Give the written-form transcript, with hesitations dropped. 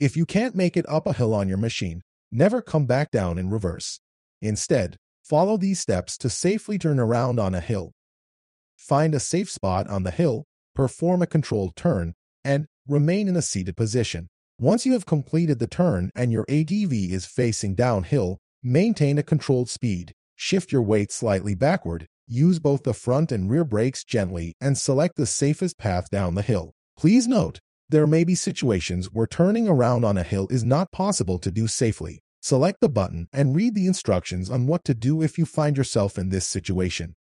If you can't make it up a hill on your machine, never come back down in reverse. Instead, follow these steps to safely turn around on a hill. Find a safe spot on the hill, perform a controlled turn, and remain in a seated position. Once you have completed the turn and your ATV is facing downhill, maintain a controlled speed. Shift your weight slightly backward, use both the front and rear brakes gently, and select the safest path down the hill. Please note, there may be situations where turning around on a hill is not possible to do safely. Select the button and read the instructions on what to do if you find yourself in this situation.